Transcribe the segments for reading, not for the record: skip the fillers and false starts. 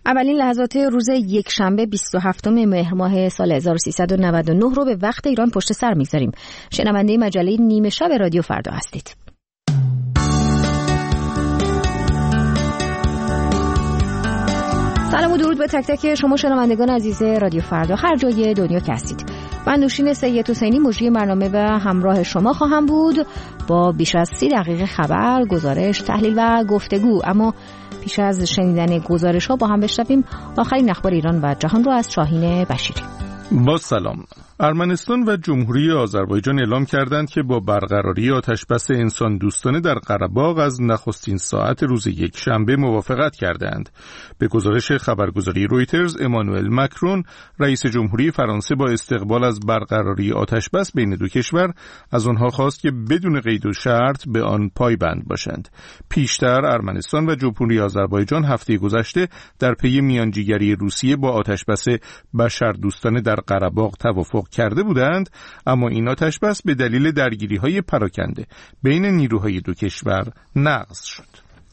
اولین لحظات روز یکشنبه 27 مهر ماه سال 1399 رو به وقت ایران پشت سر میگذاریم. شنونده مجله نیمه شب رادیو فردا هستید. سلام و درود به تک تک شما شنوندگان عزیز رادیو فردا هر جای دنیا که هستید. من نوشین سید حسینی مجری برنامه و همراه شما خواهم بود با بیش از 30 دقیقه خبر، گزارش، تحلیل و گفتگو. اما پیش از شنیدن گزارش ها با هم بشنویم آخرین اخبار ایران و جهان رو از شاهین بشیری. با سلام. ارمنستان و جمهوری آذربایجان اعلام کردند که با برقراری آتشبس انسان دوستانه در قره‌باغ از نخستین ساعت روز یکشنبه موافقت کردند. به گزارش خبرگزاری رویترز، امانوئل مکرون رئیس جمهوری فرانسه با استقبال از برقراری آتشبس بین دو کشور از آنها خواست که بدون قید و شرط به آن پایبند باشند. پیشتر ارمنستان و جمهوری آذربایجان هفته گذشته در پی میانجیگری روسیه با آتشبس بشردوستانه در قره‌باغ توافق کرده بودند، اما این آتشبس به دلیل درگیری‌های پراکنده بین نیروهای دو کشور نقض شد.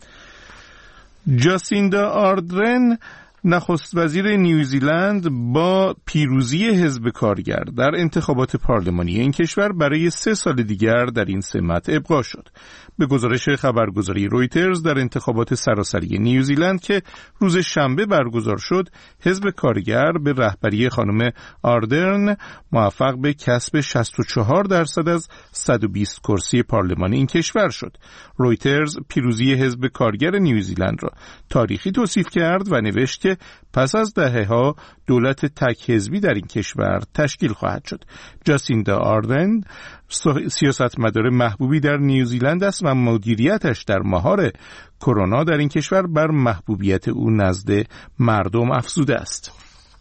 جاسیندا آردرن نخست وزیر نیوزیلند با پیروزی حزب کارگر در انتخابات پارلمانی این کشور برای 3 سال دیگر در این سمت ابقا شد. به گزارش خبرگزاری رویترز، در انتخابات سراسری نیوزیلند که روز شنبه برگزار شد، حزب کارگر به رهبری خانم آردرن موفق به کسب 64% از 120 کرسی پارلمانی این کشور شد. رویترز پیروزی حزب کارگر نیوزیلند را تاریخی توصیف کرد و نوشت که پس از دهه‌ها دولت تک حزبی در این کشور تشکیل خواهد شد. جاسیندا آردرن سیاستمدار محبوبی در نیوزیلند است و مدیریتش در مهار کرونا در این کشور بر محبوبیت او نزد مردم افزوده است.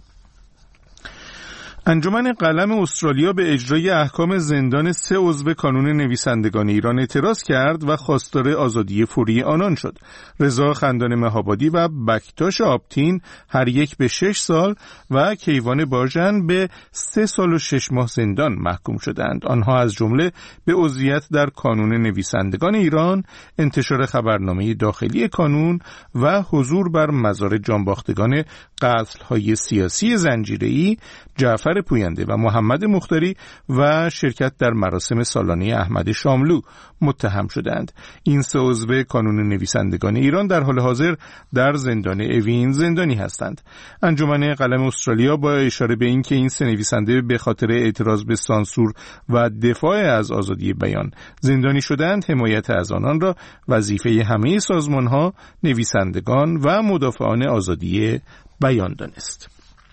انجمن قلم استرالیا به اجرای احکام زندان 3 عضو کانون نویسندگان ایران اعتراض کرد و خواستار آزادی فوری آنان شد. رضا خندان مهابادی و بکتاش آبتین هر یک به 6 سال و کیوان باژن به 3 سال و 6 ماه زندان محکوم شدند. آنها از جمله به عضویت در کانون نویسندگان ایران، انتشار خبرنامه داخلی کانون و حضور بر مزار جانباختگان قتل‌های سیاسی زنجیره‌ای جعفر پوینده و محمد مختاری و شرکت در مراسم سالانه احمد شاملو متهم شدند. این 3 عضو کانون نویسندگان ایران در حال حاضر در زندان اوین زندانی هستند. انجمن قلم استرالیا با اشاره به اینکه این 3 نویسنده به خاطر اعتراض به سانسور و دفاع از آزادی بیان زندانی شدند، حمایت از آنان را وظیفه همه سازمان‌ها، نویسندگان و مدافعان آزادی بیان دانست.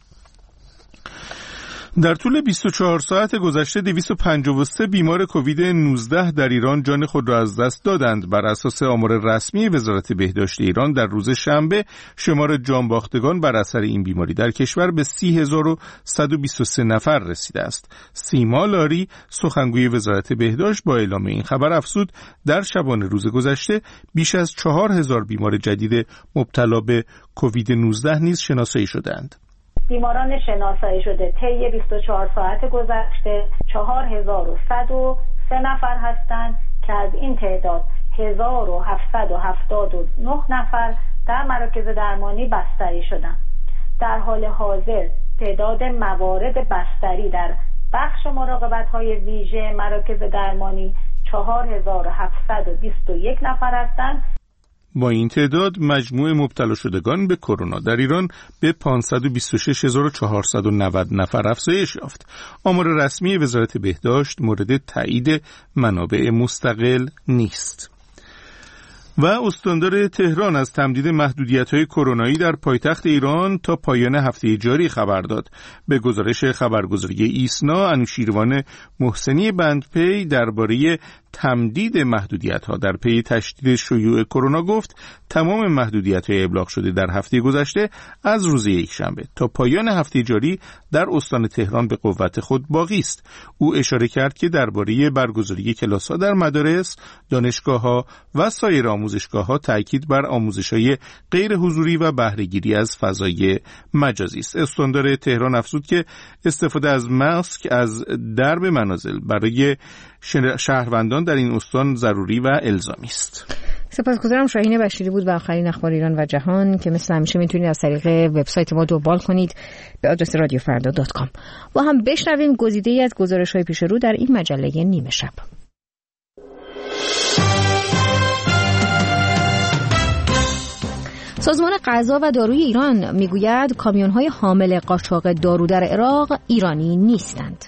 در طول 24 ساعت گذشته 253 بیمار کووید 19 در ایران جان خود را از دست دادند. بر اساس آمار رسمی وزارت بهداشت ایران در روز شنبه شمار جانباختگان بر اثر این بیماری در کشور به 30123 نفر رسیده است. سیما لاری سخنگوی وزارت بهداشت با اعلام این خبر افزود در شبانه روز گذشته بیش از 4000 بیمار جدید مبتلا به کووید 19 نیز شناسایی شدند. بیماران شناسایی شده طی 24 ساعت گذشته 4103 نفر هستند که از این تعداد 1779 نفر در مراکز درمانی بستری شدند. در حال حاضر تعداد موارد بستری در بخش مراقبت‌های ویژه مراکز درمانی 4721 نفر هستند. با این تعداد مجموع مبتلا شدگان به کرونا در ایران به 526490 نفر افزایش یافت. آمار رسمی وزارت بهداشت مورد تایید منابع مستقل نیست. و استاندار تهران از تمدید محدودیت‌های کرونایی در پایتخت ایران تا پایان هفته جاری خبر داد. به گزارش خبرگزاری ایسنا، انوشیروان محسنی بندپی درباره تمدید محدودیت‌ها در پی تشدید شیوع کرونا گفت تمام محدودیت‌های ابلاغ شده در هفته گذشته از روز یکشنبه تا پایان هفته جاری در استان تهران به قوت خود باقی است. او اشاره کرد که درباره برگزاری کلاس‌ها در مدارس، دانشگاه‌ها و سایر آموزشگاه‌ها تاکید بر آموزش‌های غیر حضوری و بهره‌گیری از فضای مجازی است. استاندار تهران افزود که استفاده از ماسک از درب منازل برای شهروندان در این استان ضروری و الزامی است. سپاسگزارم. شاهین بشیری بود با آخرین اخبار ایران و جهان که مثل همیشه میتونید از طریق وبسایت ما دنبال کنید به آدرس radiofrda.com. با هم بشنویم گزیده‌ای از گزارش‌های پیش رو در این مجله نیمه شب. سازمان غذا و داروی ایران میگوید کامیون‌های حامل قاچاق دارو در عراق ایرانی نیستند.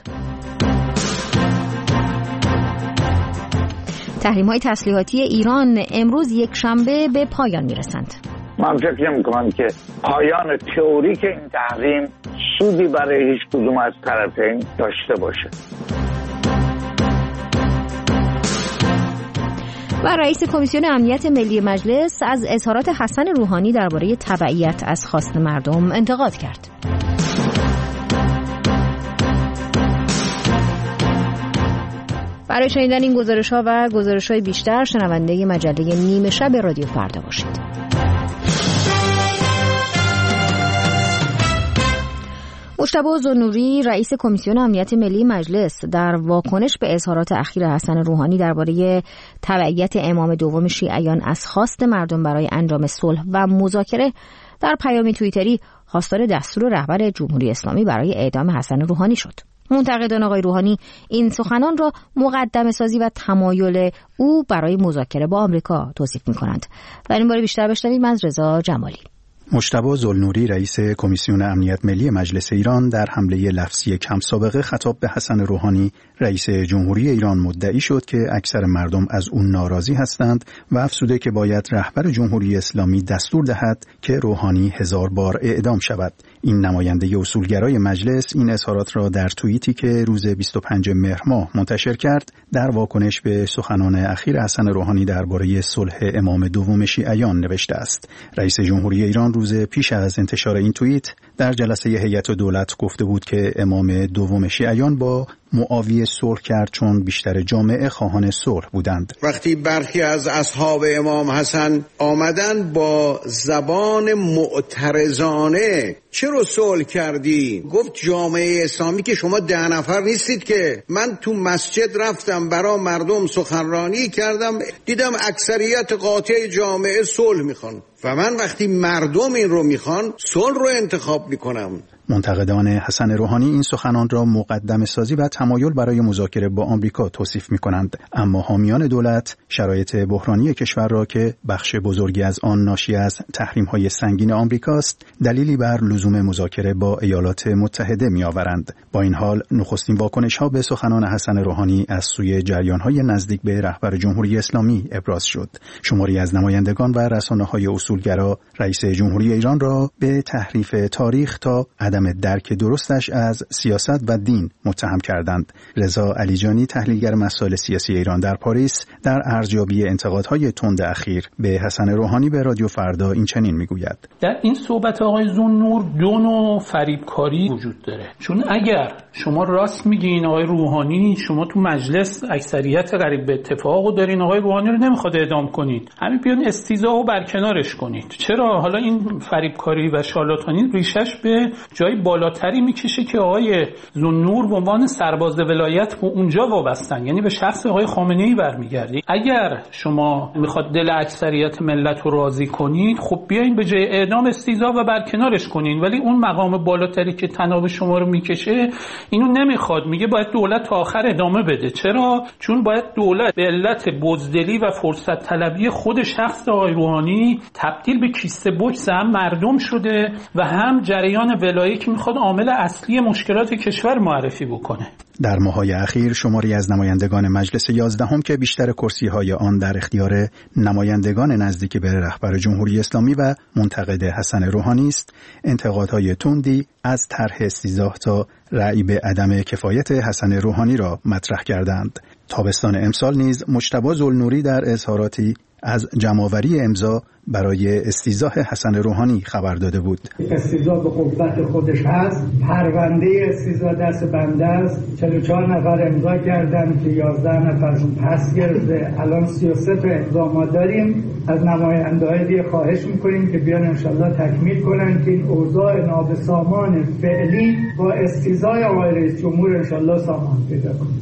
تحریم‌های تسلیحاتی ایران امروز یک شنبه به پایان میرسند. من فکر می‌کنم که پایان تئوریک این تحریم سودی برای هیچ کدوم از طرفین داشته باشه. و رئیس کمیسیون امنیت ملی مجلس از اظهارات حسن روحانی درباره تبعیت از خواست مردم انتقاد کرد. برای شنیدن این گزارش‌ها و گزارش‌های بیشتر شنونده مجله نیمه شب رادیو فردا باشید. مجتبی ذوالنوری رئیس کمیسیون امنیت ملی مجلس در واکنش به اظهارات اخیر حسن روحانی درباره تبعیت امام دوم شیعیان از خواست مردم برای انجام صلح و مذاکره در پیامی توییتری خواستار دستور رهبر جمهوری اسلامی برای اعدام حسن روحانی شد. منتقدان آقای روحانی این سخنان را مقدمه سازی و تمایل او برای مذاکره با آمریکا توصیف می‌کنند. در این باره بیشتر بشنویم از رضا جمالی. مجتبی ذوالنوری رئیس کمیسیون امنیت ملی مجلس ایران در حمله لفظی کم سابقه خطاب به حسن روحانی رئیس جمهوری ایران مدعی شد که اکثر مردم از اون ناراضی هستند و افزوده که باید رهبر جمهوری اسلامی دستور دهد که روحانی 1000 بار اعدام شود. این نماینده اصولگرای مجلس این اظهارات را در توییتی که روز 25 مهر ماه منتشر کرد در واکنش به سخنان اخیر حسن روحانی درباره صلح امام دوم شیعیان نوشته است. رئیس جمهوری ایران روز پیش از انتشار این توییت در جلسه هیئت دولت گفته بود که امام دوم شیعیان با معاویه صلح کرد چون بیشتر جامعه خواهان صلح بودند. وقتی برخی از اصحاب امام حسن آمدن با زبان معترضانه چرا صلح کردی؟ گفت جامعه اسلامی که شما 10 نفر نیستید که. من تو مسجد رفتم برای مردم سخنرانی کردم، دیدم اکثریت قاطع جامعه صلح میخوان و من وقتی مردم این رو میخوان صلح رو انتخاب میکنم. منتقدان حسن روحانی این سخنان را مقدمه سازی و تمایل برای مذاکره با آمریکا توصیف می‌کنند، اما حامیان دولت شرایط بحرانی کشور را که بخش بزرگی از آن ناشی از تحریم‌های سنگین آمریکاست دلیلی بر لزوم مذاکره با ایالات متحده می‌آورند. با این حال نخستین واکنش‌ها به سخنان حسن روحانی از سوی جریان‌های نزدیک به رهبر جمهوری اسلامی ابراز شد. شماری از نمایندگان و رسانه‌های اصولگرا رئیس جمهوری ایران را به تحریف تاریخ تا عدم درک درستش از سیاست و دین متهم کردند. رضا علیجانی تحلیلگر مسائل سیاسی ایران در پاریس در ارزیابی انتقادهای تند اخیر به حسن روحانی به رادیو فردا این چنین میگوید: در این صحبت آقای ذوالنور دو نوع فریبکاری وجود داره. چون اگر شما راست میگین آقای روحانی، شما تو مجلس اکثریت قریب به اتفاقو دارین، آقای روحانی رو نمیخواد اعدام کنید، همین بیان استیضاح و برکنارش کنید. چرا؟ حالا این فریبکاری و شارلاتانی ریشش به جای بالاتری میکشه که آقای ذوالنور به عنوان سرباز ولایت به اونجا وابستن، یعنی به شخص آقای خامنه‌ای برمیگردی. اگر شما میخواد دل اکثریت ملت رو راضی کنید، خب بیاین به جای اعدام استیضاح و برکنارش کنین، ولی اون مقام بالاتری که تناب شما رو میکشه اینو نمیخواد، میگه باید دولت تا آخر ادامه بده. چرا؟ چون باید دولت به علت بزدلی و فرصت طلبی خود شخص آقای روحانی تبدیل به کیسه بوکس هم مردم شده و هم جریان ولایی که میخواد عامل اصلی مشکلات کشور معرفی بکنه. در ماه‌های اخیر شماری از نمایندگان مجلس 11 که بیشتر کرسی‌های آن در اختیار نمایندگان نزدیک به رهبر جمهوری اسلامی و منتقد حسن روحانی است، انتقادهای تندی از طرح استیضاح تا رأی به عدم کفایت حسن روحانی را مطرح کردند. تابستان امسال نیز مجتبی ذوالنوری در اظهاراتی از جمع‌آوری امضا برای استیضاح حسن روحانی خبر داده بود. استیضاح به قوت خودش هست، پرونده استیضاح دست بنده است، 44 نفر امضا کردن که 11 نفرشون پس گرفته، الان 33 امضا ما داریم. از نماینده‌های دیگه خواهش می‌کنیم که بیان انشالله تکمیل کنن که این اوضاع نابسامان فعلی با استیضاح آقای رئیس جمهور انشالله سامان پیدا کنه.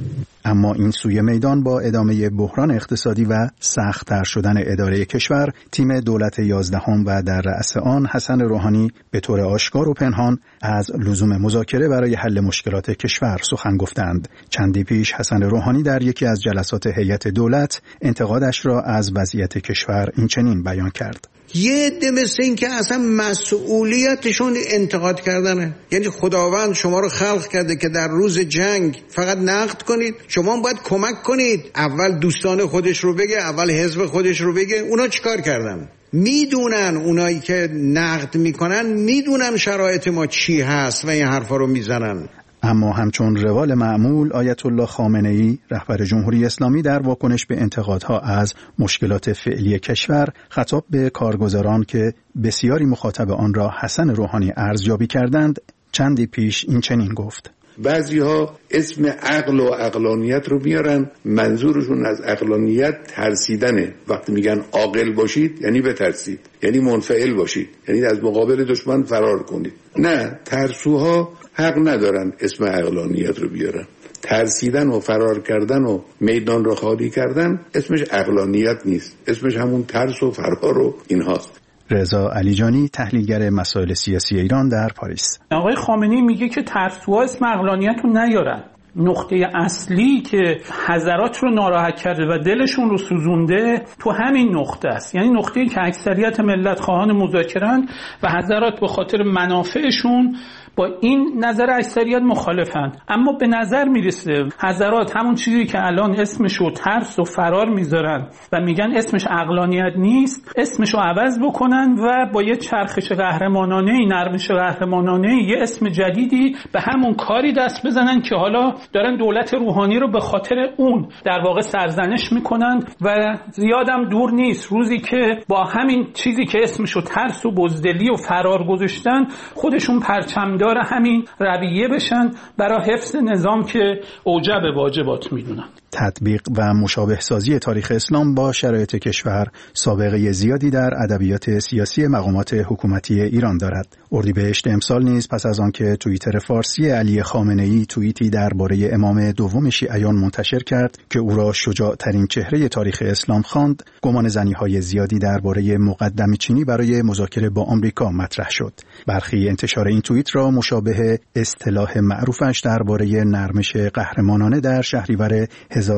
اما این سوی میدان با ادامه بحران اقتصادی و سخت‌تر شدن اداره کشور، تیم دولت 11 و در رأس آن حسن روحانی به طور آشکار و پنهان از لزوم مذاکره برای حل مشکلات کشور سخن گفتند. چندی پیش حسن روحانی در یکی از جلسات هیئت دولت انتقادش را از وضعیت کشور اینچنین بیان کرد: یه عده مثل این که اصلا مسئولیتشون انتقاد کردنه. یعنی خداوند شما رو خلق کرده که در روز جنگ فقط نقد کنید، شما باید کمک کنید. اول دوستان خودش رو بگه، اول حزب خودش رو بگه. اونا چیکار کردن؟ میدونن، اونایی که نقد میکنن میدونن شرایط ما چی هست و این حرفا رو میزنن. اما همچون روال معمول، آیت الله خامنه‌ای رهبر جمهوری اسلامی در واکنش به انتقادها از مشکلات فعلی کشور خطاب به کارگزاران که بسیاری مخاطب آن را حسن روحانی ارزیابی کردند چندی پیش این چنین گفت: بعضی‌ها اسم عقل و عقلانیت رو میارن، منظورشون از عقلانیت ترسیدنه. وقتی میگن عاقل باشید یعنی بترسید، یعنی منفعل باشید، یعنی از مقابل دشمن فرار کنید. نه، ترسوها حق ندارن اسم عقلانیت رو بیارن. ترسیدن و فرار کردن و میدان رو خالی کردن اسمش عقلانیت نیست، اسمش همون ترس و فرار و اینهاست. رضا علیجانی، تحلیلگر مسائل سیاسی ایران در پاریس: آقای خامنه‌ای میگه که ترسوها اسم عقلانیت رو نیارن. نقطه اصلی که حضرات رو ناراحت کرده و دلشون رو سوزونده تو همین نقطه است. یعنی نقطه‌ای که اکثریت ملت خواهان مذاکره‌اند و حضرات به خاطر منافعشون با این نظر اکثریت مخالفند. اما به نظر میرسه حضرات همون چیزی که الان اسمشو ترس و فرار میذارن و میگن اسمش عقلانیت نیست، اسمشو عوض بکنن و با یه چرخش قهرمانانه، نرمش قهرمانانه، یه اسم جدیدی به همون کاری دست بزنن که حالا دارن دولت روحانی رو به خاطر اون در واقع سرزنش میکنن و زیادم دور نیست روزی که با همین چیزی که اسمشو ترس و بزدلی و فرار گذاشتن خودشون پرچمدار همین رویه بشن برای حفظ نظام که اوجب واجبات میدونن. تطبیق و مشابه سازی تاریخ اسلام با شرایط کشور سابقه زیادی در ادبیات سیاسی مقامات حکومتی ایران دارد. اردیبهشت امسال نیز پس از آنکه توییتر فارسی علی خامنه‌ای توییتی درباره امام دوم شیعیان منتشر کرد که او را شجاع‌ترین چهره تاریخ اسلام خواند، گمان زنی‌های زیادی درباره مقدمه چینی برای مذاکره با آمریکا مطرح شد. برخی انتشار این توییت را مشابه اصطلاح معروفش درباره نرمش قهرمانانه در شهریور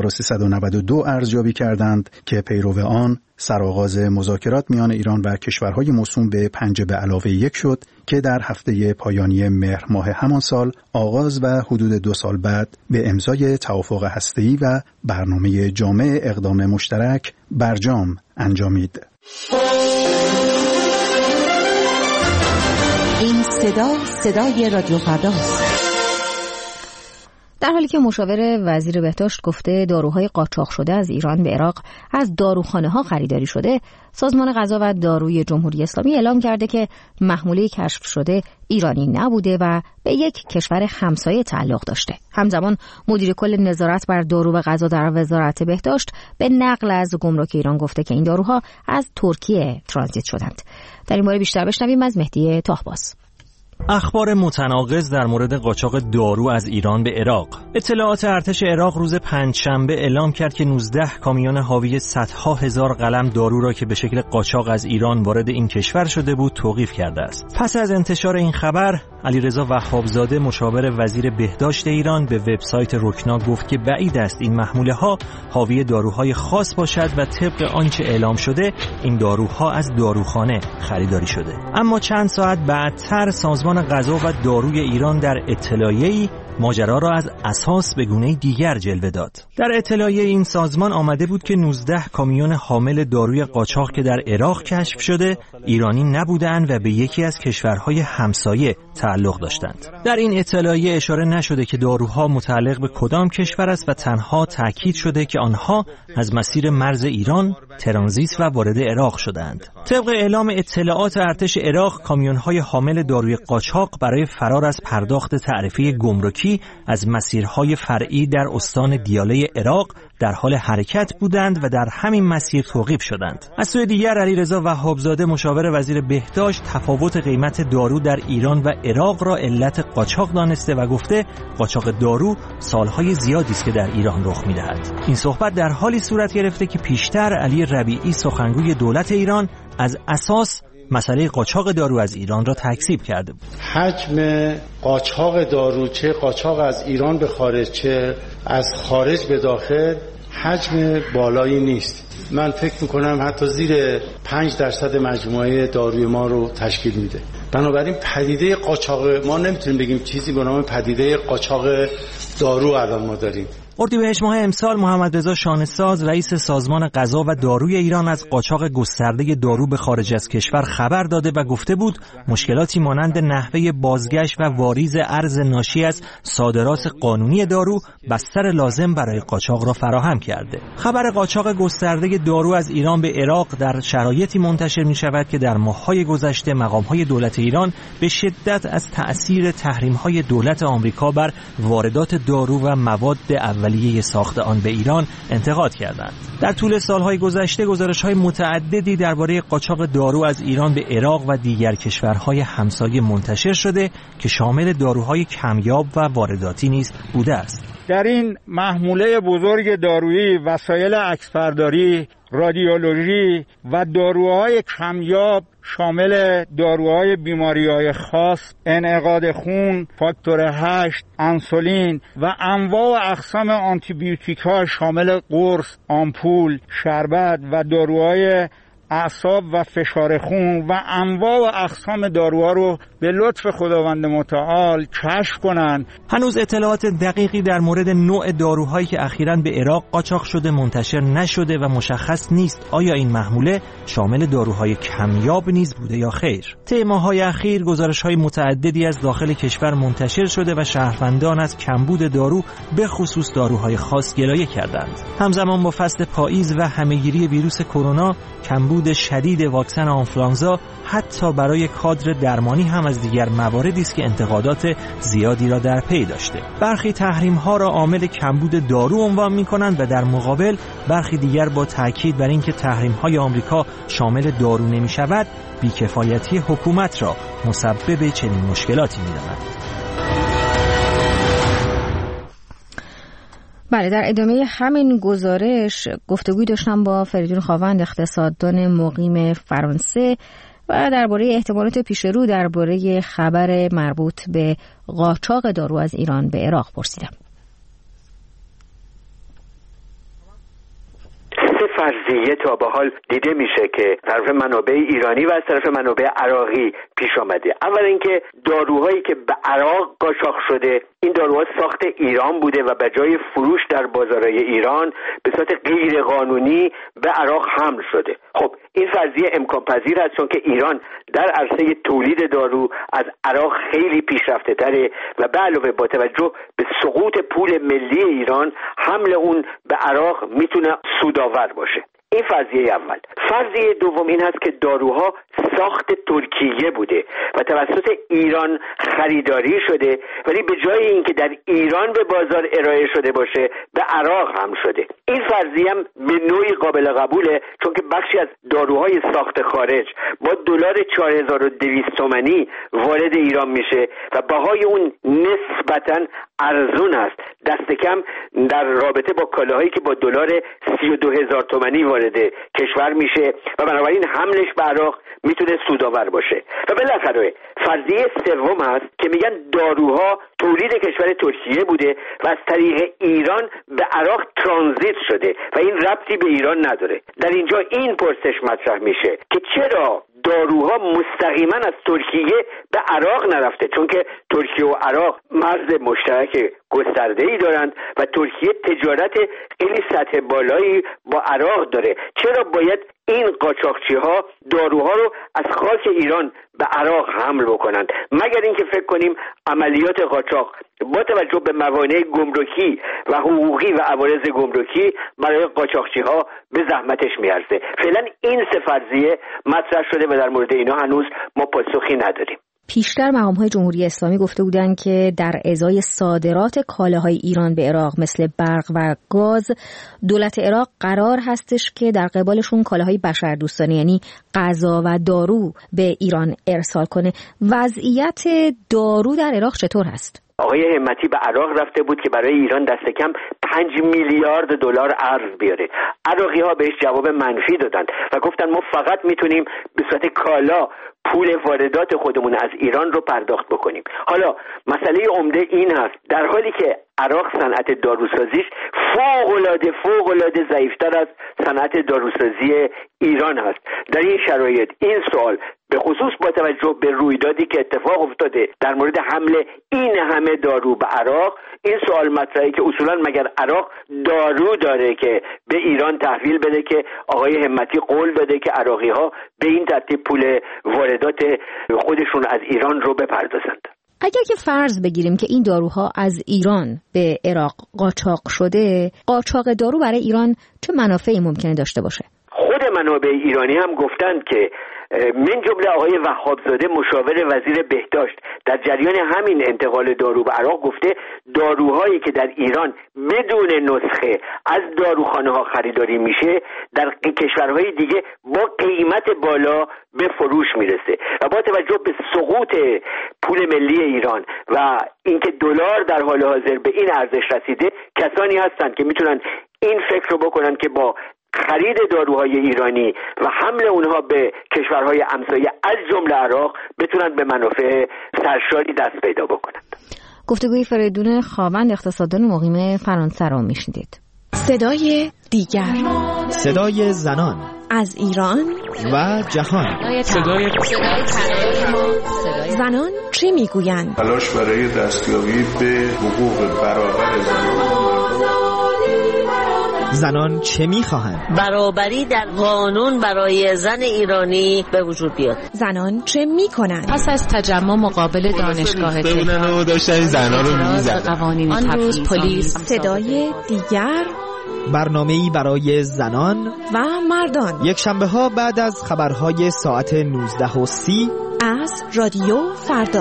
1392 ارزیابی کردند که پیرو آن سرآغاز مذاکرات میان ایران و کشورهای موسوم به 5+1 شد که در هفته پایانی مهر ماه همان سال آغاز و حدود 2 سال بعد به امضای توافق هسته‌ای و برنامه جامع اقدام مشترک برجام انجامید. این صدای رادیو فرداست. در حالی که مشاور وزیر بهداشت گفته داروهای قاچاق شده از ایران به عراق از داروخانه‌ها خریداری شده، سازمان غذا و داروی جمهوری اسلامی اعلام کرده که محموله کشف شده ایرانی نبوده و به یک کشور همسایه تعلق داشته. همزمان مدیر کل نظارت بر دارو و غذا در وزارت بهداشت به نقل از گمرک ایران گفته که این داروها از ترکیه ترانزیت شدند. در این باره بیشتر بشنویم از مهدی طاهباز. اخبار متناقض در مورد قاچاق دارو از ایران به عراق. اطلاعات ارتش عراق روز پنجشنبه اعلام کرد که 19 کامیون حاوی صدها هزار قلم دارو را که به شکل قاچاق از ایران وارد این کشور شده بود توقیف کرده است. پس از انتشار این خبر، علیرضا وهابزاده مشاور وزیر بهداشت ایران به وبسایت رکنا گفت که بعید است این محموله ها حاوی داروهای خاص باشد و طبق آنچه اعلام شده این داروها از داروخانه خریداری شده. اما چند ساعت بعدتر سازمان غذا و داروی ایران در اطلاعیه‌ای ماجرا را از اساس به گونه دیگر جلوه داد. در اطلاعیه این سازمان آمده بود که 19 کامیون حامل داروی قاچاق که در عراق کشف شده ایرانی نبودند و به یکی از کشورهای همسایه تعلق داشتند. در این اطلاعیه اشاره نشده که داروها متعلق به کدام کشور است و تنها تاکید شده که آنها از مسیر مرز ایران ترانزیت و وارد عراق شدند. طبق اعلام اطلاعات ارتش عراق، کامیون‌های حامل داروی قاچاق برای فرار از پرداخت تعرفه گمرکی از مسیرهای فرعی در استان دیاله عراق در حال حرکت بودند و در همین مسیر توقیف شدند. از سوی دیگر علیرضا وهابزاده مشاور وزیر بهداشت تفاوت قیمت دارو در ایران و عراق را علت قاچاق دانسته و گفته قاچاق دارو سالهای زیادی است که در ایران رخ می‌دهد. این صحبت در حالی صورت گرفته که پیشتر علی ربیعی سخنگوی دولت ایران از اساس مسئله قاچاق دارو از ایران را تکذیب کرده بود. حجم قاچاق دارو، چه قاچاق از ایران به خارج چه از خارج به داخل، حجم بالایی نیست. من فکر میکنم حتی زیر 5% مجموعه داروی ما رو تشکیل میده. بنابراین پدیده قاچاق ما نمیتونیم بگیم چیزی به نام پدیده قاچاق دارو الان ما داریم. اردیبهشت ماه امسال محمد رضا شانه‌ساز رئیس سازمان غذا و داروی ایران از قاچاق گسترده دارو به خارج از کشور خبر داده و گفته بود مشکلاتی مانند نحوه بازگشت و واریز ارز ناشی از صادرات قانونی دارو بستر لازم برای قاچاق را فراهم کرده. خبر قاچاق گسترده دارو از ایران به عراق در شرایطی منتشر می شود که در ماه‌های گذشته مقام‌های دولت ایران به شدت از تأثیر تحریم‌های دولت آمریکا بر واردات دارو و مواد اولیه ساخت آن به ایران انتقاد کردند. در طول سالهای گذشته گزارش‌های متعددی درباره قاچاق دارو از ایران به عراق و دیگر کشورهای همسایه منتشر شده که شامل داروهای کمیاب و وارداتی نیز بوده است. در این محموله بزرگ دارویی وسایل عکسبرداری، رادیولوژی و داروهای کمیاب شامل داروهای بیماری‌های خاص، انعقاد خون، فاکتور 8، انسولین و انواع و اقسام آنتیبیوتیک‌ها شامل قرص، آمپول، شربت و داروهای اعصاب و فشار خون و انواع و اقسام داروها رو به لطف خداوند متعال کشف کنند. هنوز اطلاعات دقیقی در مورد نوع داروهایی که اخیراً به عراق قاچاق شده منتشر نشده و مشخص نیست آیا این محموله شامل داروهای کمیاب نیز بوده یا خیر. طی ماه‌های اخیر گزارش‌های متعددی از داخل کشور منتشر شده و شهروندان از کمبود دارو به خصوص داروهای خاص گلایه کردند. همزمان با فصل پاییز و همه‌گیری ویروس کرونا کمبود شدید واکسن آنفولانزا حتی برای کادر درمانی هم از دیگر مواردی است که انتقادات زیادی را در پی داشته. برخی تحریم‌ها را عامل کمبود دارو عنوان می‌کنند و در مقابل برخی دیگر با تاکید بر اینکه تحریم‌های آمریکا شامل دارو نمی‌شود، بی‌کفایتی حکومت را مسبب چنین مشکلاتی می‌دانند. بله، در ادامه همین گزارش گفتگوی داشتم با فریدون خاوند، اقتصاددان مقیم فرانسه، و درباره احتمالات پیش رو درباره خبر مربوط به قاچاق دارو از ایران به عراق پرسیدم. فرضیه تا به حال دیده میشه که طرف منابع ایرانی و از طرف منابع عراقی پیش آمده. اول اینکه داروهایی که به عراق قاچاق شده این داروها ساخت ایران بوده و به جای فروش در بازارهای ایران به صورت غیر قانونی به عراق حمل شده. خب این فرضیه امکان پذیر است چون که ایران در عرصه تولید دارو از عراق خیلی پیشرفته تره و به علاوه با توجه به سقوط پول ملی ایران حمل اون به عراق میتونه سودآور باشه. این فرضیه اول. فرضیه دوم این هست که داروها ساخت ترکیه بوده و توسط ایران خریداری شده، ولی به جای اینکه در ایران به بازار ارائه شده باشه به عراق هم شده. این فرضیه هم به نوعی قابل قبوله چون که بخشی از داروهای ساخت خارج با دلار 4200 تومانی وارد ایران میشه و بهای اون نسبتاً ارزون است، دست کم در رابطه با کالاهایی که با دلار 32000 تومانی وارد کشور میشه و بنابراین حملش به عراق میتونه سودآور باشه. و بالاخره فرضیه سوم است که میگن داروها تولید کشور ترکیه بوده و از طریق ایران به عراق ترانزیت شده و این ربطی به ایران نداره. در اینجا این پرسش مطرح میشه که چرا داروها مستقیما از ترکیه به عراق نرفته، چون که ترکیه و عراق مرز مشترک گسترده‌ای دارند و ترکیه تجارت خیلی سطح بالایی با عراق داره. چرا باید این قاچاقچی‌ها داروها رو از خاک ایران به عراق حمل بکنند؟ مگر اینکه فکر کنیم عملیات قاچاق با توجه به موانع گمرکی و حقوقی و عوارض گمرکی برای قاچاقچی‌ها به زحمتش میارزه. فعلا این سه فرضیه مطرح شده و در مورد اینا هنوز ما پاسخی نداریم. پیشتر مقام‌های جمهوری اسلامی گفته بودند که در ازای صادرات کالاهای ایران به عراق مثل برق و گاز، دولت عراق قرار هستش که در قبالشون کالاهای بشردوستانه یعنی غذا و دارو به ایران ارسال کنه. وضعیت دارو در عراق چطور هست؟ آقای همتی به عراق رفته بود که برای ایران دست کم 5 میلیارد دلار ارز بیاره. عراقی ها بهش جواب منفی دادن و گفتن ما فقط میتونیم به صورت کالا پول واردات خودمون از ایران رو پرداخت بکنیم. حالا مسئله عمده این هست در حالی که عراق صنعت داروسازیش فوق‌العاده ضعیف‌تر از صنعت داروسازی ایران هست. در این شرایط این سوال به خصوص با توجه به رویدادی که اتفاق افتاده در مورد حمله این همه دارو به عراق، این سوال مطرحه که اصولا مگر عراق دارو داره که به ایران تحویل بده که آقای همتی قول داده که عراقی‌ها به این ترتیب پول واردات خودشون از ایران رو بپردازند. اگر که فرض بگیریم که این داروها از ایران به عراق قاچاق شده، قاچاق دارو برای ایران چه منافعی ممکنه داشته باشه؟ خود منابع ایرانی هم گفتند که من جمله آقای وهابزاده مشاور وزیر بهداشت در جریان همین انتقال دارو به عراق گفته داروهایی که در ایران بدون نسخه از داروخانه ها خریداری میشه در کشورهای دیگه با قیمت بالا به فروش میرسه و با توجه به سقوط پول ملی ایران و اینکه دلار در حال حاضر به این ارزش رسیده، کسانی هستند که میتونن این فکر رو بکنن که با خرید داروهای ایرانی و حمل اونها به کشورهای همسایه از جمله عراق بتونن به منافع سرشاری دست پیدا بکنند. گفتگوی فریدون خاوند اقتصاددان مقیم فرانسه را میشنیدید. صدای دیگر، صدای زنان از ایران و جهان، صدای زنان چه میگویند؟ تلاش برای دستیابی به حقوق برابر زنان چه میخواهند؟ برابری در قانون برای زن ایرانی به وجود بیاد. زنان چه میکنند؟ پس از تجمع مقابل دانشگاه تهران داشتن زنان رو میزدن. آن روز پلیس. صدای دیگر، برنامه‌ای برای زنان و مردان، یک شنبه ها بعد از خبرهای ساعت 19:30 از رادیو فردا.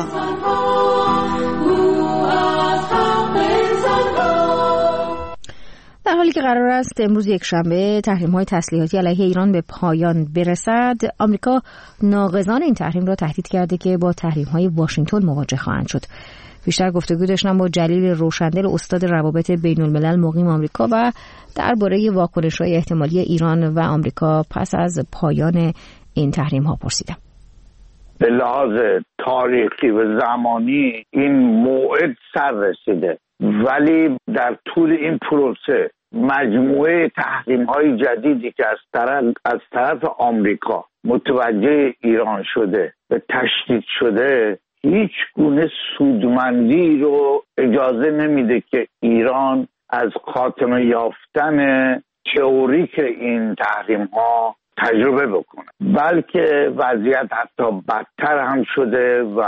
در حالی که قرار است امروز یک شنبه تحریم‌های تسلیحاتی علیه ایران به پایان برسد، آمریکا ناقضان این تحریم را تهدید کرده که با تحریم‌های واشنگتن مواجه خواهند شد. بیشتر گفتگو داشتم با جلیل روشندل، استاد روابط بین‌الملل مقیم آمریکا، و درباره واکنش‌های احتمالی ایران و آمریکا پس از پایان این تحریم‌ها پرسیدم. به لحاظ تاریخی و زمانی این موعد سر رسیده، ولی در طول این پروسه مجموعه تحریم‌های جدیدی که از طرف آمریکا متوجه ایران شده و تشدید شده هیچ گونه سودمندی رو اجازه نمیده که ایران از خاتمه یافتن تئوریک این تحریم‌ها تجربه بکنه، بلکه وضعیت حتی بدتر هم شده و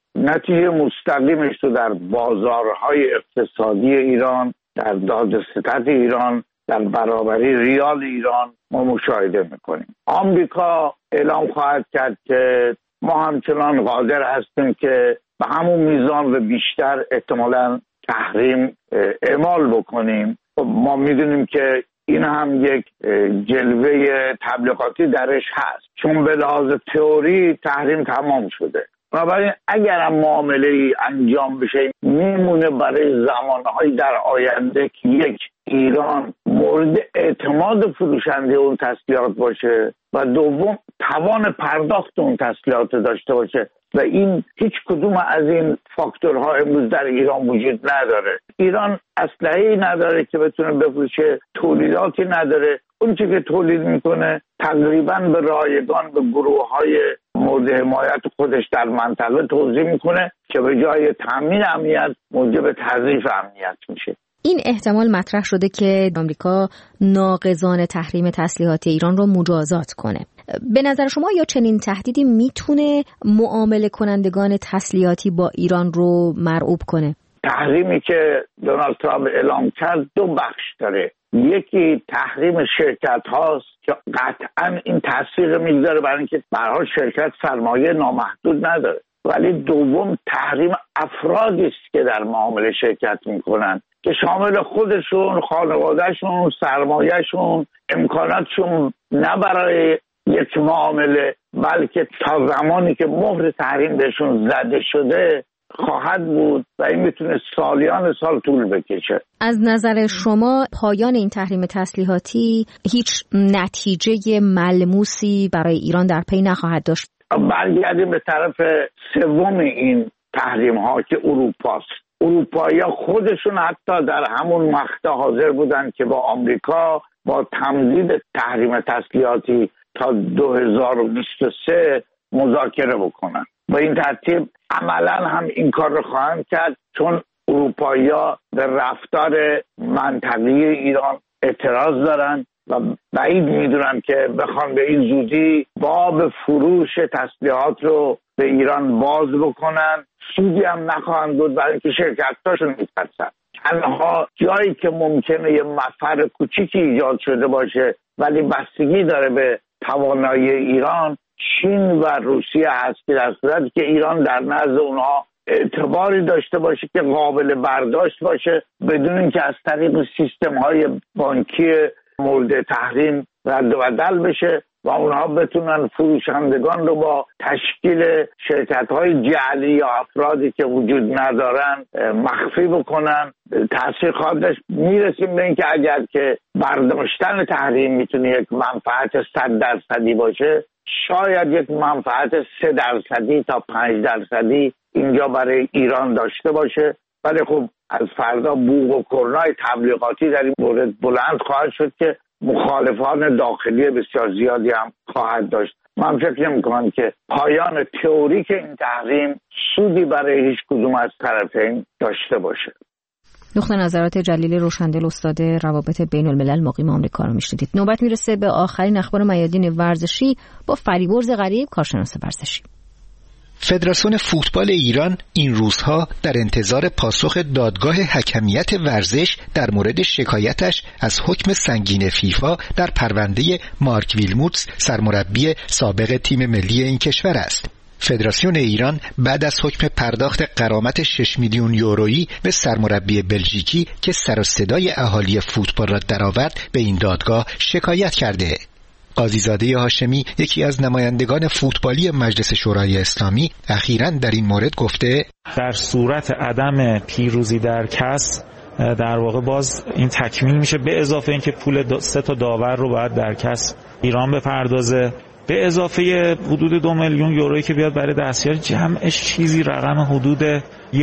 نتیجه مستقیمش رو در بازارهای اقتصادی ایران، در دادستد ایران، در برابری ریال ایران ما مشاهده میکنیم. آمریکا اعلام خواهد کرد که ما همچنان قادر هستیم که به همون میزان و بیشتر احتمالاً تحریم اعمال بکنیم. ما میدونیم که این هم یک جلوه تبلیغاتی درش هست، چون به لحاظ تئوری تحریم تمام شده. بنابراین اگر هم معامله‌ای انجام بشه میمونه برای زمانهای در آینده که یک ایران مورد اعتماد فروشنده اون تسلیحات باشه و دوم توان پرداخت اون تسلیحات داشته باشه و این هیچ کدوم از این فاکتورها امروز در ایران وجود نداره. ایران اسلحه‌ای نداره که بتونه بفروشه، تولیداتی نداره. اون چیزی که تولید میکنه تقریباً به رایگان به گروه‌های مورد حمایت خودش در منطقه توزیع میکنه که به جای تامین امنیت موجب تضعیف امنیت میشه. این احتمال مطرح شده که آمریکا ناقضان تحریم تسلیحات ایران رو مجازات کنه. به نظر شما یا چنین تهدیدی میتونه معامله کنندگان تسلیحاتی با ایران رو مرعوب کنه؟ تحریمی که دونالد ترامپ اعلام کرد دو بخش داره. یکی تحریم شرکت هاست که قطعا این تاثیر میگذاره برای اینکه به هر حال شرکت سرمایه نامحدود نداره ولی دوم تحریم افرادی است که در معامله شرکت میکنن که شامل خودشون، خانوادهشون، سرمایهشون، امکاناتشون، نه برای یک معامله بلکه تا زمانی که مهر تحریم بهشون زده شده خواهد بود و این میتونه سالیان سال طول بکشه. از نظر شما پایان این تحریم تسلیحاتی هیچ نتیجه ملموسی برای ایران در پی نخواهد داشت؟ برگردیم به طرف سوم این تحریم ها که اروپاست. اروپایی‌ها خودشون حتی در همون مقطع حاضر بودن که با آمریکا با تمدید تحریم تسلیحاتی تا 2023 مذاکره بکنن. با این ترتیب عملا هم این کار رو خواهند کرد، چون اروپایی‌ها به رفتار منطقی ایران اعتراض دارن و بعید میدونن که بخوان به این زودی باب فروش تسلیحات رو به ایران باز بکنن. سودی هم نخواهند بود برای اینکه شرکت‌هاشون میترسن. تنها جایی که ممکنه یه مفر کوچیکی ایجاد شده باشه ولی بستگی داره به توانایی ایران، چین و روسیه هست که در صورتی که ایران در نزد اونها اعتباری داشته باشه که قابل برداشت باشه بدون اینکه از طریق سیستم‌های بانکی مورد تحریم رد و بدل بشه و اونها بتونن فروشندگان رو با تشکیل شرکت‌های جعلی یا افرادی که وجود ندارن مخفی بکنن. تأثیر خواهد داشت. میرسیم به اینکه اگر که برداشتن تحریم میتونه یک منفعت 100% باشه، شاید یک منفعت 3% تا 5% اینجا برای ایران داشته باشه. ولی خب از فردا بوق و کرنای تبلیغاتی در این مورد بلند خواهد شد که مخالفان داخلی بسیار زیادی هم خواهد داشت. من فکر نمی‌کنم که پایان تئوریک این تحریم سودی برای هیچ کدوم از طرفین داشته باشه. نقطه نظرات جلیل روشندل استاد روابط بین الملل مقیم آمریکا رو میشنیدید. نوبت میرسه به آخرین اخبار میادین ورزشی با فریبرز غریب، کارشناس ورزشی. فدراسیون فوتبال ایران این روزها در انتظار پاسخ دادگاه حکمیت ورزش در مورد شکایتش از حکم سنگین فیفا در پرونده مارک ویلموتس سرمربی سابق تیم ملی این کشور است. فدراسیون ایران بعد از حکم پرداخت غرامت 6 میلیون یورویی به سرمربی بلژیکی که سر و صدای اهالی فوتبال را درآورد به این دادگاه شکایت کرده. قاضیزاده هاشمی، یکی از نمایندگان فوتبالی مجلس شورای اسلامی، اخیراً در این مورد گفته در صورت عدم پیروزی در کسب در واقع باز این تکمیل میشه، به اضافه اینکه پول 3 تا داور رو باید در کسب ایران بپردازه، به اضافه حدود 2 میلیون یورویی که بیاد برای دستیاری، جمعش چیزی رقم حدود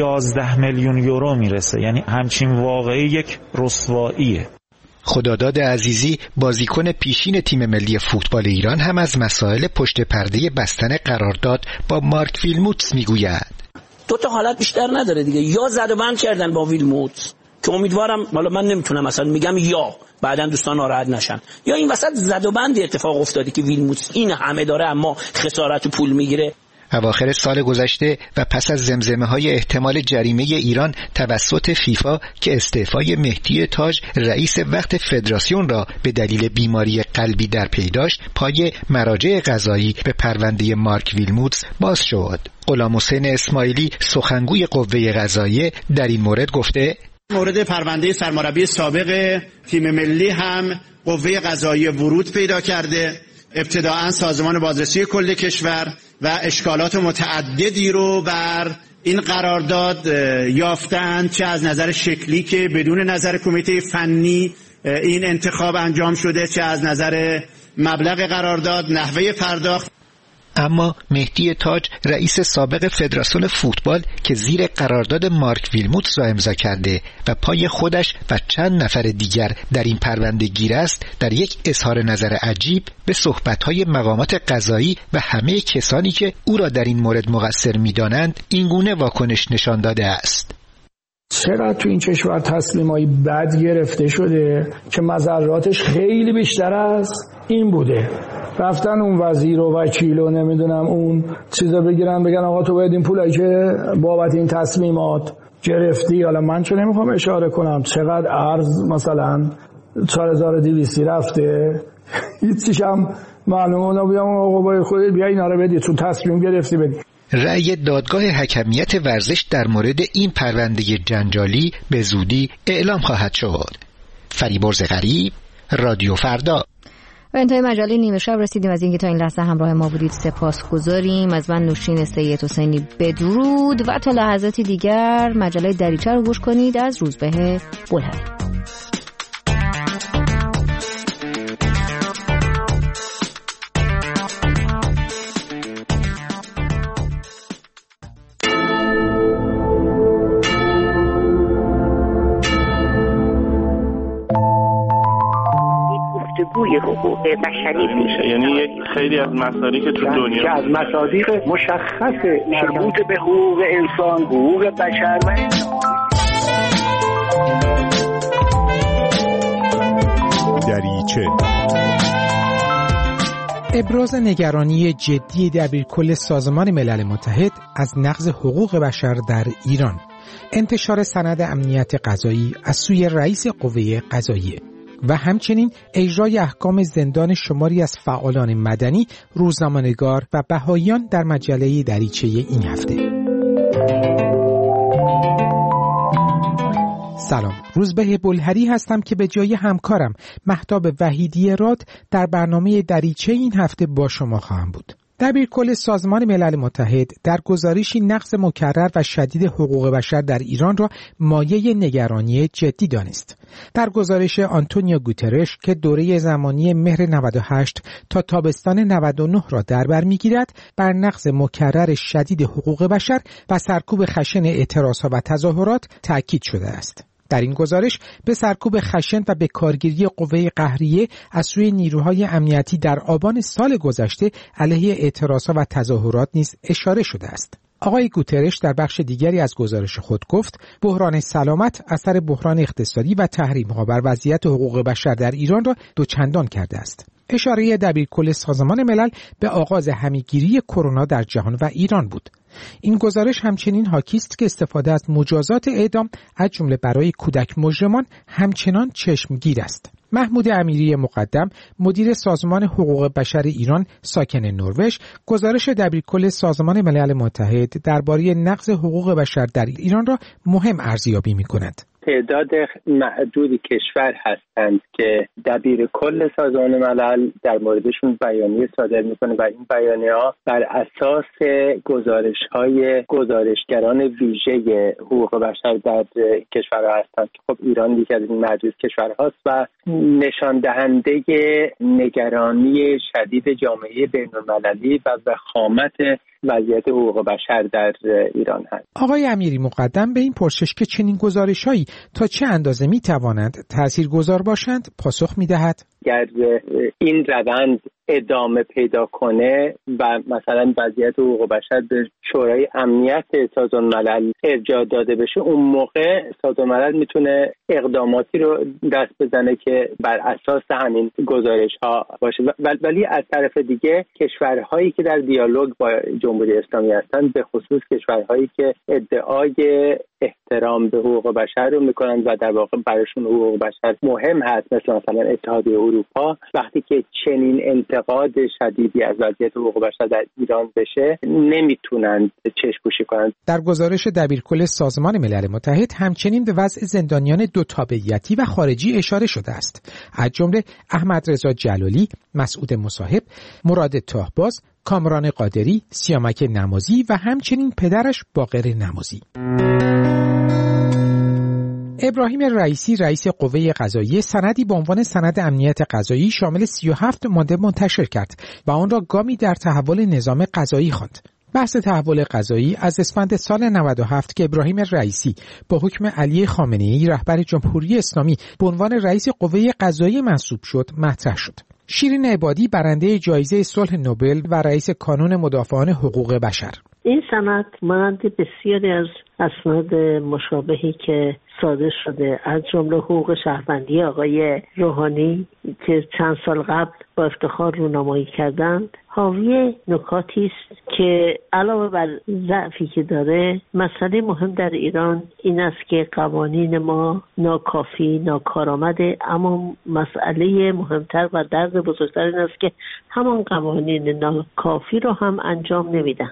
11 میلیون یورو میرسه. یعنی همچین واقعی یک رسواییه. خداداد عزیزی، بازیکن پیشین تیم ملی فوتبال ایران، هم از مسائل پشت پرده بستن قرارداد با مارک ویلموتس میگوید. دو تا حالت بیشتر نداره دیگه، یا زد و بند کردن با ویلموتس که امیدوارم، حالا من نمیتونم مثلا میگم یا بعدن دوستان ناراحت نشن، یا این وسط زد و بند اتفاق افتاده که ویلموتس این همه داره اما خسارت و پول میگیره. اواخر سال گذشته و پس از زمزمه‌های احتمال جریمه ایران توسط فیفا که استعفای مهدی تاج رئیس وقت فدراسیون را به دلیل بیماری قلبی در پی داشت، پای مراجع قضایی به پرونده مارک ویلموتس باز شد. غلامحسین اسماعیلی، سخنگوی قوه قضاییه، در این مورد گفته مورد پرونده سرمربی سابق تیم ملی هم قوه قضاییه ورود پیدا کرده. ابتداعاً سازمان بازرسی کل کشور و اشکالات متعددی رو بر این قرارداد یافتند، چه از نظر شکلی که بدون نظر کمیته فنی این انتخاب انجام شده، چه از نظر مبلغ قرارداد، نحوه پرداخت. اما مهدی تاج، رئیس سابق فدراسیون فوتبال که زیر قرارداد مارک ویلموتس را امضا کرده و پای خودش و چند نفر دیگر در این پرونده گیر است، در یک اظهار نظر عجیب به صحبت‌های مقامات قضایی و همه کسانی که او را در این مورد مقصر می‌دانند این گونه واکنش نشان داده است. چقدر تو این کشور تسلیمای بد گرفته شده که مضراتش خیلی بیشتر از این بوده. رفتن اون وزیر و وکیل و نمیدونم اون چیزا بگن آقا تو باید این پولایی که بابت این تصمیمات گرفتی، حالا من چه نمیخوام اشاره کنم چقدر ارز مثلا 4200 رفته، هیچیش هم معلومه، بیام آقا باید خودت بیا اینا رو بدی، تو تصمیم گرفتی بدی. رأی دادگاه حکمیت ورزش در مورد این پرونده جنجالی به زودی اعلام خواهد شد. فریبرز غریب، رادیو فردا. و انتهای مجله نیمه شب رسیدیم. از اینکه تا این لحظه همراه ما بودید سپاسگزاریم. از من نوشین سید حسینی بدرود و تا لحظاتی دیگر مجله دریچه رو گوش کنید از روزبه بلهری. گفتگوی حقوق بشری میشه، یعنی یک خیلی از مصادیق تو دنیا که از مصادیق مشخص مربوط به حقوق انسان، حقوق بشر و دریچه. ابراز نگرانی جدی دبیرکل سازمان ملل متحد از نقض حقوق بشر در ایران. انتشار سند امنیت قضایی از سوی رئیس قوه قضاییه و همچنین اجرای احکام زندان شماری از فعالان مدنی، روزنامه‌نگار و بهائیان در مجله دریچه این هفته. سلام، روزبه بلهری هستم که به جای همکارم مهتاب وحیدی راد در برنامه دریچه این هفته با شما خواهم بود. دبیرکل سازمان ملل متحد در گزارشی نقض مکرر و شدید حقوق بشر در ایران را مایه نگرانی جدی دانست. در گزارش آنتونیو گوترش که دوره زمانی مهر 98 تا تابستان 99 را در بر می‌گیرد، بر نقض مکرر شدید حقوق بشر و سرکوب خشن اعتراضها و تظاهرات تأکید شده است. در این گزارش به سرکوب خشن و به کارگیری قوه قهریه از سوی نیروهای امنیتی در آبان سال گذشته علیه اعتراضها و تظاهرات نیز اشاره شده است. آقای گوترش در بخش دیگری از گزارش خود گفت بحران سلامت اثر بحران اقتصادی و تحریم‌ها بر وضعیت حقوق بشر در ایران را دوچندان کرده است. اشاره دبیرکل سازمان ملل به آغاز همیگیری کرونا در جهان و ایران بود. این گزارش همچنین حاکی است که استفاده از مجازات اعدام از جمله برای کودک مجرمان همچنان چشمگیر است. محمود امیری مقدم، مدیر سازمان حقوق بشر ایران ساکن نروژ، گزارش دبیرکل سازمان ملل متحد درباره نقض حقوق بشر در ایران را مهم ارزیابی می‌کند. تعداد معدودی کشور هستند که دبیرکل سازمان ملل در موردشون بیانیه صادر میکنه و این بیانیه‌ها بر اساس گزارش‌های گزارشگران ویژه حقوق بشر در کشورها هستند که خب ایران یکی از این معدود کشورهاست و نشان دهنده نگرانی شدید جامعه بین‌المللی و وخامت وضعیت حقوق بشر در ایران هست. آقای امیری مقدم به این پرسش که چنین گزارش‌هایی تا چه اندازه می‌توانند تاثیرگذار باشند پاسخ می‌دهد. اگر این روند ادامه پیدا کنه و مثلا وضعیت حقوق بشر به شورای امنیت سازمان ملل ارجاع داده بشه، اون موقع سازمان ملل میتونه اقداماتی رو دست بزنه که بر اساس همین گزارش‌ها باشه. ولی از طرف دیگه کشورهایی که در دیالوگ با جمهوری اسلامی هستند، به خصوص کشورهایی که ادعای احترام به حقوق بشر رو میکنن و در واقع براشون حقوق بشر مهم هست، مثلا اتحادیه اروپا، وقتی که چنین انتقاد شدیدی از وضعیت حقوق بشر در ایران بشه نمیتونن چشم‌پوشی کنند. در گزارش دبیرکل سازمان ملل متحد همچنین به وضع زندانیان دو تابعیتی و خارجی اشاره شده است، از جمله احمد رضا جلالی، مسعود مصاحب، مراد تاهباز، کامران قادری، سیامک نمازی و همچنین پدرش باقر نمازی. ابراهیم رئیسی، رئیس قوه قضاییه، سندی به عنوان سند امنیت قضایی شامل 37 ماده منتشر کرد و آن را گامی در تحول نظام قضایی خواند. بحث تحول قضایی از اسفند سال 97 که ابراهیم رئیسی با حکم علی خامنه‌ای رهبر جمهوری اسلامی به عنوان رئیس قوه قضاییه منصوب شد مطرح شد. شیرین عبادی، برنده جایزه صلح نوبل و رئیس کانون مدافعان حقوق بشر: این سند مانند بسیاری از اسناد مشابهی که صادر شده از جمله حقوق شهروندی آقای روحانی که چند سال قبل با افتخار رونمایی کردند، حاوی نکاتی است که علاوه بر ضعفی که داره، مسئله مهم در ایران این است که قوانین ما ناکافی، ناکارآمده، اما مسئله مهمتر و درد بزرگتر این است که همان قوانین ناکافی رو هم انجام نمیدهند.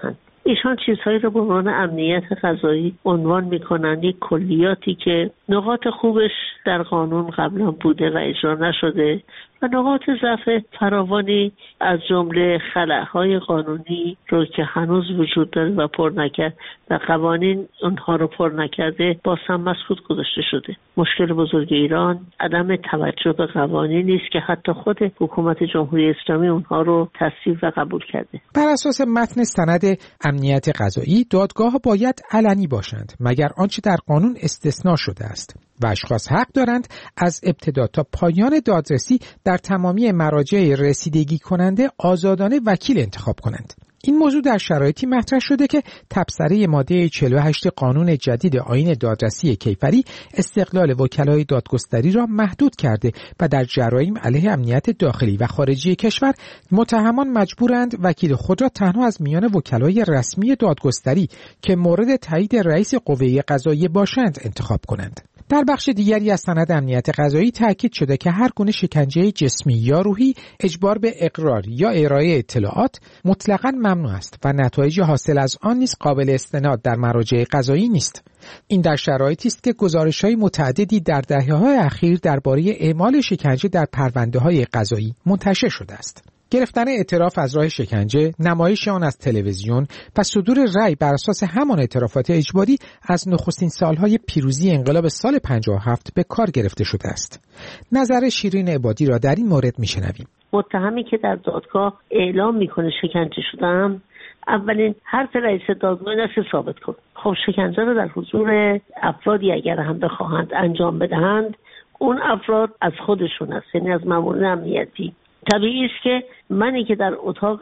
ایشان چیزهایی رو به عنوان امنیت غذایی عنوان میکنن، یک کلیاتی که نقاط خوبش در قانون قبلا بوده و اجرا نشده و نقاط ضعف فراوانی از جمله خلأهای قانونی رو که هنوز وجود داره و پر نکرد و قوانین اونها رو پر نکرده باز هم مسکوت گذاشته شده. مشکل بزرگ ایران عدم توجه به قوانینی است که حتی خود حکومت جمهوری اسلامی اونها رو تصویب و قبول کرده. بر اساس متن سند امنیت غذایی دادگاه باید علنی باشند مگر آنچه در قانون استثناء شده است و اشخاص حق دارند از ابتدا تا پایان دادرسی در تمامی مراجع رسیدگی کننده آزادانه وکیل انتخاب کنند. این موضوع در شرایطی مطرح شده که تبصره ماده 48 قانون جدید آیین دادرسی کیفری استقلال وکلای دادگستری را محدود کرده و در جرایم علیه امنیت داخلی و خارجی کشور متهمان مجبورند وکیل خود را تنها از میان وکلای رسمی دادگستری که مورد تایید رئیس قوه قضاییه باشند انتخاب کنند. در بخش دیگری از سند امنیت غذایی تاکید شده که هر گونه شکنجه جسمی یا روحی، اجبار به اقرار یا ارائه اطلاعات مطلقاً ممنوع است و نتایج حاصل از آن نیز قابل استناد در مراجع قضایی نیست. این در شرایطی است که گزارش‌های متعددی در دهه‌های اخیر درباره اعمال شکنجه در پرونده‌های قضایی منتشر شده است. گرفتن اعتراف از راه شکنجه، نمایش آن از تلویزیون و صدور رأی بر اساس همان اعترافات اجباری از نخستین سالهای پیروزی انقلاب سال 57 به کار گرفته شده است. نظر شیرین عبادی را در این مورد میشنویم. متهمی که در دادگاه اعلام میکنه شکنجه شدم، اولین حرف رئیس دادگاه است ثابت کن. خب شکنجه رو در حضور افرادی اگر هم بخواهند انجام بدهند، اون افراد از خودشون است، یعنی از مامورین امنیتی. طبیعی است که منی که در اتاق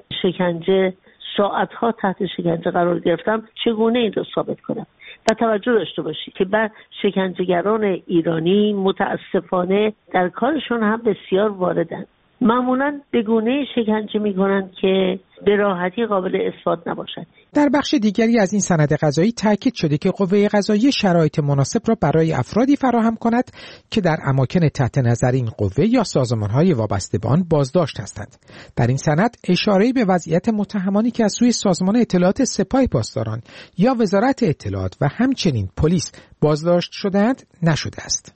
شکنجه ساعتها تحت شکنجه قرار گرفتم چگونه این رو ثابت کنم؟ و توجه داشته باشید که بعد شکنجهگران ایرانی متاسفانه در کارشون هم بسیار واردن. معمولاً به گونه‌ای شکنجه می‌کنند که به راحتی قابل اثبات نباشد. در بخش دیگری از این سند قضایی تاکید شده که قوه قضاییه شرایط مناسب را برای افرادی فراهم کند که در اماکن تحت نظر این قوه یا سازمان‌های وابسته به آن بازداشت هستند. در این سند اشاره‌ای به وضعیت متهمانی که از سوی سازمان اطلاعات سپاه پاسداران یا وزارت اطلاعات و همچنین پلیس بازداشت شده‌اند نشده است.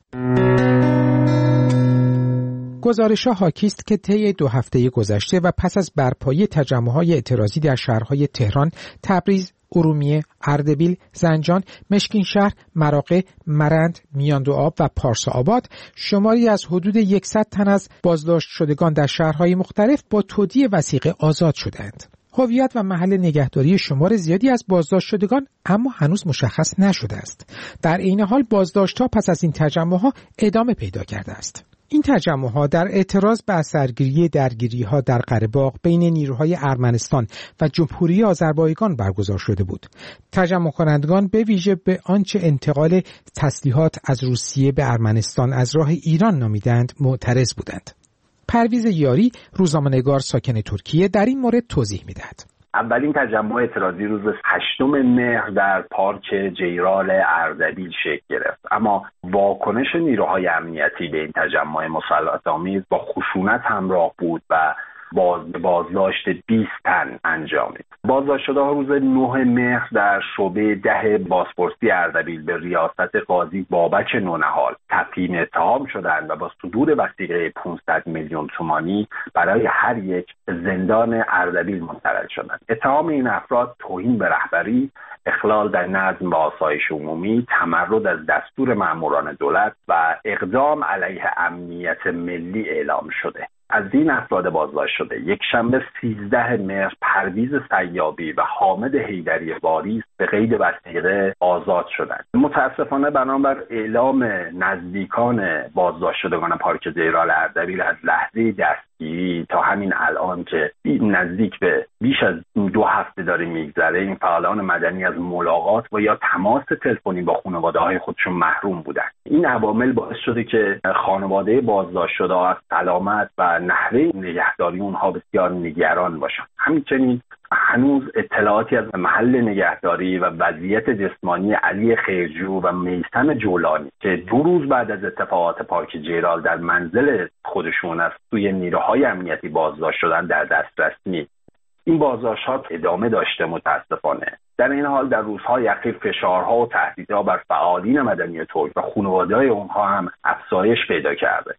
گزارش‌ها حاکی است که طی 2 هفته گذشته و پس از برپایی تجمع‌های اعتراضی در شهرهای تهران، تبریز، ارومیه، اردبیل، زنجان، مشکینشهر، مراغه، مرند، میاندوآب و پارسا-آباد شماری از حدود 100 تن از بازداشت شدگان در شهرهای مختلف با تودیع وثیقه آزاد شدند. هویت و محل نگهداری شمار زیادی از بازداشت شدگان اما هنوز مشخص نشده است. در این حال بازداشت‌ها پس از این تجمع‌ها ادامه پیدا کرده است. این تجمع‌ها در اعتراض به اثرگیری درگیری‌ها در قره‌باغ بین نیروهای ارمنستان و جمهوری آذربایجان برگزار شده بود. تجمع کنندگان به ویژه به آنچه انتقال تسلیحات از روسیه به ارمنستان از راه ایران نامیدند معترض بودند. پرویز یاری، روزنامه‌نگار ساکن ترکیه، در این مورد توضیح می‌دهد. اولین تجمع اعتراضی روز 8 مهر در پارک جیرال اردبیل شکل گرفت، اما واکنش نیروهای امنیتی به این تجمع مسلط‌آمیز با خشونت همراه بود و بازداشت 20 تن انجامید. بازداشت شده‌ها روز 9 مهر در شعبه 10 بازپرسی اردبیل به ریاست قاضی بابک نونهال تفهیم اتهام شدند و با صدور وثیقه 500 میلیون تومانی برای هر یک زندان اردبیل منتقل شدند. اتهام این افراد توهین به رهبری، اخلال در نظم و آسایش عمومی، تمرد از دستور ماموران دولت و اقدام علیه امنیت ملی اعلام شده. از این افراد بازداشت شده یک شنبه 13 مهر پرویز سیابی و حامد حیدری واریس به قید وثیقه آزاد شدند. متاسفانه بنابر اعلام نزدیکان بازداشت شدگان پارک جیرال اردبیل از لحظه دستگیری تا همین الان که نزدیک به بیش از 2 هفته داره میگذره، این فعالان مدنی از ملاقات و یا تماس تلفنی با خانواده‌های خودشون محروم بودند. این عوامل باعث شده که خانواده بازداشت شده از سلامت و نحوه نگهداری اونها بسیار نگران باشن. همچنین هنوز اطلاعاتی از محل نگهداری و وضعیت جسمانی علی خیرجو و میثم جولانی که 2 روز بعد از اتفاقات پارک جیرال در منزل خودشون از سوی نیروهای امنیتی بازداشت شدن در دسترس نیست. این بازداشت‌ها ادامه داشته متاسفانه. در این حال در روزهای اخیر فشارها و تهدیدها بر فعالین مدنی ترک و خانواده‌های اونها هم افزایش پیدا کرده.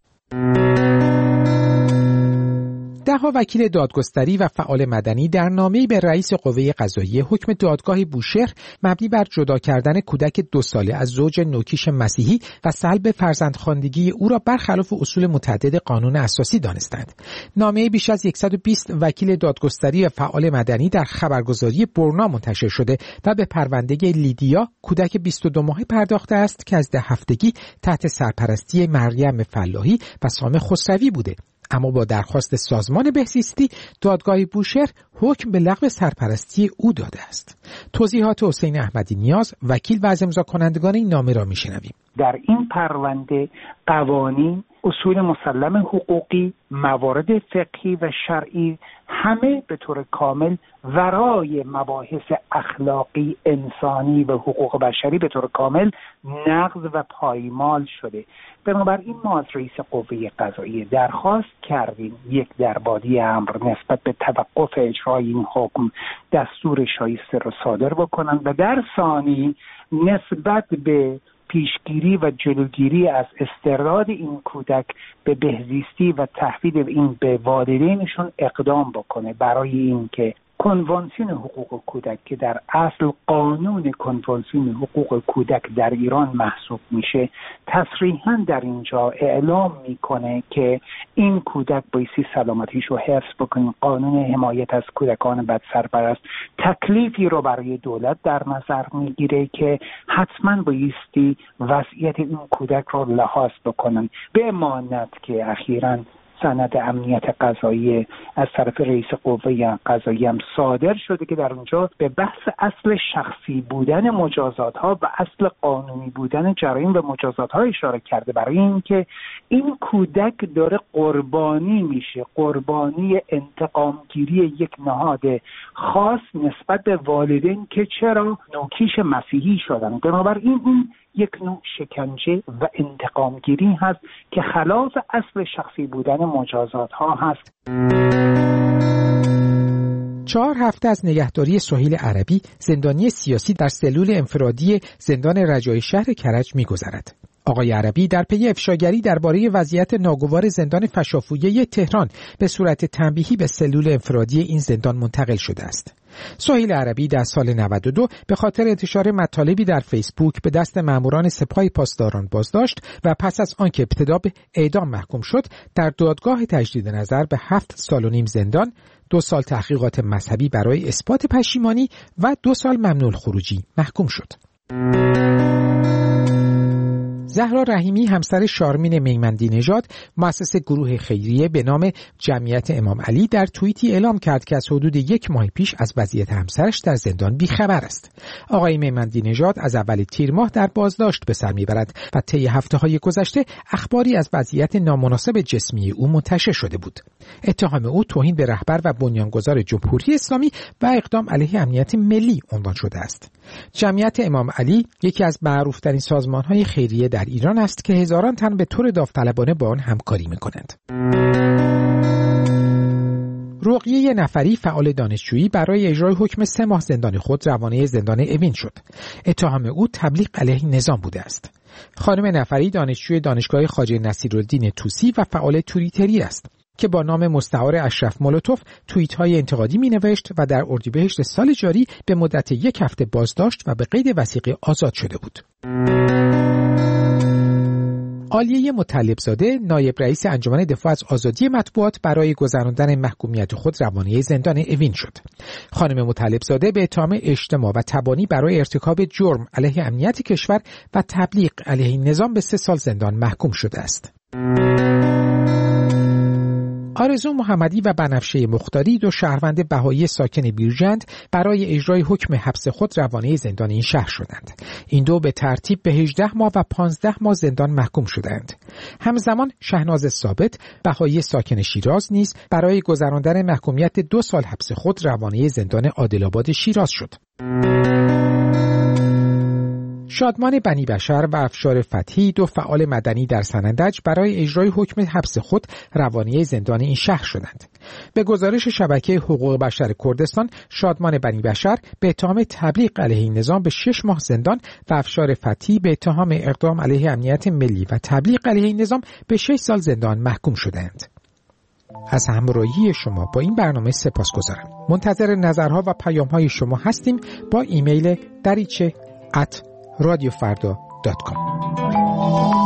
ده‌ها وکیل دادگستری و فعال مدنی در نامه‌ای به رئیس قوه قضاییه حکم دادگاه بوشهر مبنی بر جدا کردن کودک 2 ساله از زوج نوکیش مسیحی و سلب فرزندخواندگی او را برخلاف اصول متعدد قانون اساسی دانستند. نامه بیش از 120 وکیل دادگستری و فعال مدنی در خبرگزاری برنا منتشر شده و به پرونده لیدیا کودک 22 ماهه پرداخته است که از 10 هفتگی تحت سرپرستی مریم فلاحی و سام خسروی بوده. اما با درخواست سازمان بهزیستی دادگاه بوشهر حکم به لغو سرپرستی او داده است. توضیحات حسین احمدی نیاز وکیل و از امضا کنندگان این نامه را میشنویم. در این پرونده قوانین، اصول مسلم حقوقی، موارد فقهی و شرعی همه به طور کامل ورای مباحث اخلاقی، انسانی و حقوق بشری به طور کامل نقض و پایمال شده. بنابراین ما از رئیس قوه قضاییه درخواست کردیم یک دربادی امر نسبت به توقف اجرای این حکم دستور شایسته را صادر بکنند و در ثانی نسبت به پیشگیری و جلوگیری از استرداد این کودک به بهزیستی و تحویل این به والدینشون اقدام بکنه برای اینکه کنوانسیون حقوق کودک که در اصل قانون کنوانسیون حقوق کودک در ایران محسوب میشه تصریحاً در اینجا اعلام میکنه که این کودک بایستی سلامتیش رو حفظ بکنه. قانون حمایت از کودکان بد-سرپرست تکلیفی رو برای دولت در نظر میگیره که حتماً بایستی وضعیت این کودک رو لحاظ بکنن. به مانند که اخیراً سند امنیت قضایی از طرف رئیس قوه قضاییه هم صادر شده که در اونجا به بحث اصل شخصی بودن مجازات ها و اصل قانونی بودن جرایم و مجازات ها اشاره کرده، برای اینکه این کودک داره قربانی میشه، قربانی انتقامگیری یک نهاد خاص نسبت به والدین که چرا نوکیش مسیحی شدن. بنابراین این یک نوع شکنجه و انتقامگیری هست که خلاف اصل شخصی بودن مجازات ها هست. 4 هفته از نگهداری سهیل عربی، زندانی سیاسی در سلول انفرادی زندان رجای شهر کرج می‌گذرد. آقای عربی در پی افشاگری درباره وضعیت ناگوار زندان فشافویه تهران به صورت تنبیهی به سلول انفرادی این زندان منتقل شده است. سهیل عربی در سال 92 به خاطر انتشار مطالبی در فیسبوک به دست ماموران سپاه پاسداران بازداشت و پس از آنکه ابتدا به اعدام محکوم شد در دادگاه تجدید نظر به 7 سال و نیم زندان، 2 سال تحقیقات مذهبی برای اثبات پشیمانی و 2 سال ممنوع الخروجی محکوم شد. زهرا رحیمی همسر شارمین میمندی نژاد مؤسس گروه خیریه به نام جمعیت امام علی در توییتی اعلام کرد که از حدود 1 ماه پیش از وضعیت همسرش در زندان بیخبر است. آقای میمندی نژاد از اول تیر ماه در بازداشت به سر میبرد و طی هفته‌های گذشته اخباری از وضعیت نامناسب جسمی او منتشر شده بود. اتهام او توهین به رهبر و بنیانگذار جمهوری اسلامی و اقدام علیه امنیت ملی عنوان شده است. جمعیت امام علی یکی از معروف‌ترین سازمان‌های خیریه در ایران است که هزاران تن به طور داوطلبانه با آن همکاری می‌کنند. رقیه نفری فعال دانشجویی برای اجرای حکم 3 ماه زندان خود روانه زندان اوین شد. اتهام او تبلیغ علیه نظام بوده است. خانم نفری دانشجوی دانشگاه خواجه نصیرالدین طوسی و فعال توییتری است که با نام مستعار اشرف مولوتوف توییت‌های انتقادی می‌نوشت و در اردیبهشت سال جاری به مدت 1 هفته بازداشت و به قید وثیقه آزاد شده بود. عالیه مطلبزاده نایب رئیس انجمن دفاع از آزادی مطبوعات برای گذراندن محکومیت خود روانه زندان اوین شد. خانم مطلبزاده به اتهام اجتماع و تبانی برای ارتکاب جرم علیه امنیت کشور و تبلیغ علیه نظام به 3 سال زندان محکوم شده است. آرزو محمدی و بنفشه مختاری 2 شهروند بهایی ساکن بیرجند برای اجرای حکم حبس خود روانه زندان این شهر شدند. این 2 به ترتیب به 18 ماه و 15 ماه زندان محکوم شدند. همزمان شهناز ثابت بهایی ساکن شیراز نیز برای گذراندن محکومیت 2 سال حبس خود روانه زندان عادل‌آباد شیراز شد. شادمان بنی بشر و افشار فتحی، 2 فعال مدنی در سنندج، برای اجرای حکم حبس خود روانه زندان این شهر شدند. به گزارش شبکه حقوق بشر کردستان، شادمان بنی بشر به اتهام تبلیغ علیه این نظام به 6 ماه زندان و افشار فتحی به اتهام اقدام علیه امنیت ملی و تبلیغ علیه این نظام به 6 سال زندان محکوم شدند. از همراهی شما با این برنامه سپاسگزارم. منتظر نظرها و پیام‌های شما هستیم با ایمیل dariche@radiofarda.com.